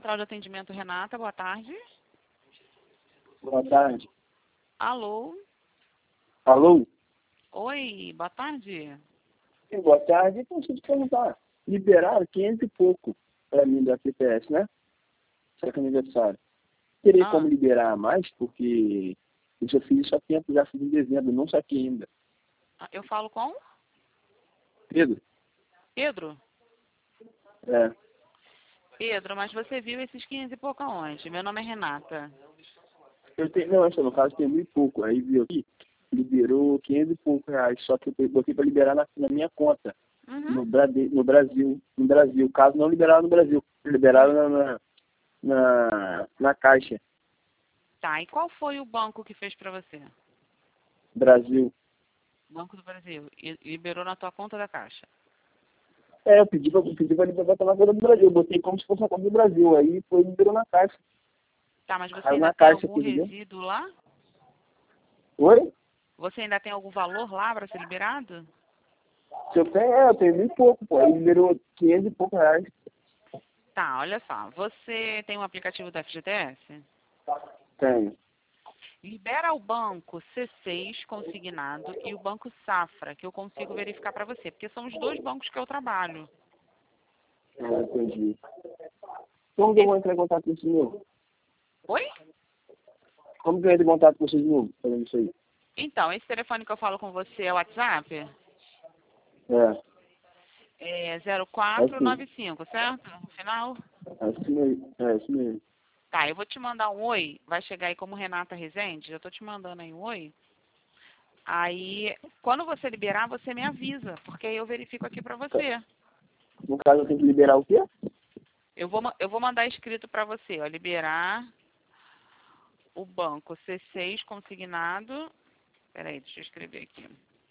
Central de Atendimento Renata, boa tarde. Boa tarde. Alô? Alô? Oi, boa tarde. Sim, boa tarde. Então, deixa eu te perguntar. Liberaram 500 e pouco para mim da FPS, né? Será que é aniversário? Teria como liberar mais, porque eu já fiz isso há tempo, já fiz em dezembro, não saquei ainda. Eu falo com? Pedro? Pedro? É. Pedro, mas você viu esses 500 e pouco aonde? Meu nome é Renata. Eu tenho, não, no caso tem 1.000 e pouco. Aí viu aqui, liberou 500 e pouco reais, só que eu botei para liberar na minha conta. Uhum. No Brasil. Caso não liberaram no Brasil, liberaram na Caixa. Tá, e qual foi o banco que fez pra você? Brasil. Banco do Brasil. E liberou na tua conta da Caixa. É, eu pedi pra liberar na conta do Brasil. Eu botei como se fosse na conta do Brasil. Aí foi e liberou na Caixa. Tá, mas você Caiu ainda na tem Caixa algum aqui, entendeu? resíduo lá? Oi? Você ainda tem algum valor lá para ser liberado? Se eu tenho 1.000 e pouco, pô. Aí liberou 500 e pouco reais. Tá, olha só. Você tem um aplicativo da FGTS? Tenho. Libera o banco C6 consignado e o banco Safra, que eu consigo verificar para você, porque são os dois bancos que eu trabalho. Ah, entendi. Como que eu vou entrar em contato com você de novo? Oi? Como que eu entro em contato com você de novo, fazendo isso aí? Então, esse telefone que eu falo com você é o WhatsApp? É. É É sim. 0495, certo? No final? É isso mesmo. É isso mesmo. Tá, eu vou te mandar um oi. Vai chegar aí como Renata Rezende. Eu tô te mandando aí um oi. Aí, quando você liberar, você me avisa, porque aí eu verifico aqui pra você. No caso, eu tenho que liberar o quê? Eu vou mandar escrito pra você, ó, liberar o banco C6 consignado. Peraí, deixa eu escrever aqui.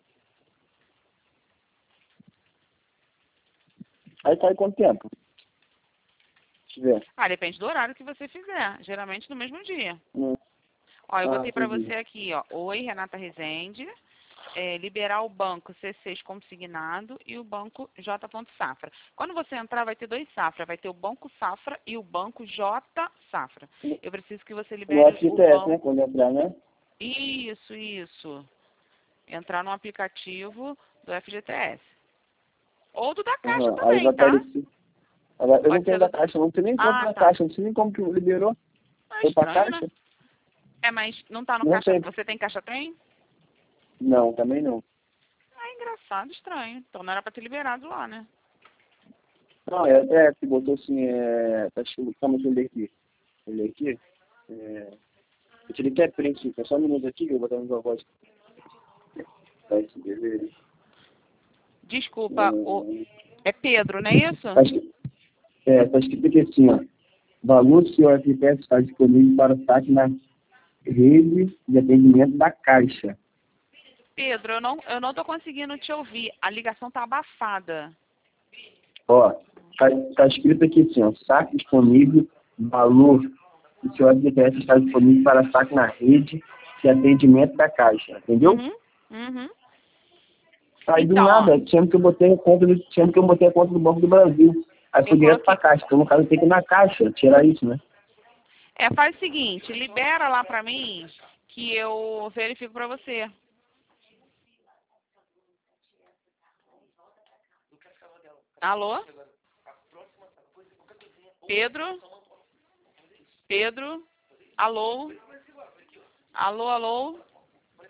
Aí sai quanto tempo? Se tiver. Ah, depende do horário que você fizer. Geralmente no mesmo dia. Hum. Ó, eu botei pra Entendi. você aqui, ó. Oi, Renata Rezende. Liberar o banco C6 consignado e o banco J. Safra. Quando você entrar, vai ter dois Safra. Vai ter o banco Safra e o banco J. Safra. Eu preciso que você No libere o FGTS, né? banco. Quando entrar, né? Isso. Entrar no aplicativo do FGTS. Ou do da Caixa Aham. Aí vai também, tá? aparecer. Agora, eu não Pode ser tenho da do... Caixa, não sei nem conta Ah, da tá. Caixa, não sei nem como que liberou. É Foi pra estranho, né? Caixa? É, mas não tá no Não Caixa... tem. Você tem Caixa Tem? Não, também não. É engraçado, estranho. Então não era pra ter liberado lá, né? Não, é que botou assim, calma, deixa eu ler aqui. Eu ler aqui. Eu tirei até print, só um minuto aqui, que eu vou botar no voz. Tá aqui, beleza. Desculpa, é Pedro, não é isso? Tá escrito aqui assim, ó. Valor do seu FPS está disponível para saque na rede de atendimento da Caixa. Pedro, eu não tô conseguindo te ouvir. A ligação tá abafada. Ó, tá escrito aqui assim, ó. Saque disponível, valor do seu FPS está disponível para saque na rede de atendimento da Caixa. Entendeu? Uhum. Aí do Então, ó, nada, sendo que eu botei a conta do Banco do Brasil. Aí eu foi direto pra coloquei. Caixa. Então, no caso, eu tenho que ir na Caixa, tirar isso, né? Faz o seguinte, libera lá pra mim que eu verifico pra você. Alô? Pedro? Pedro? Alô? Alô?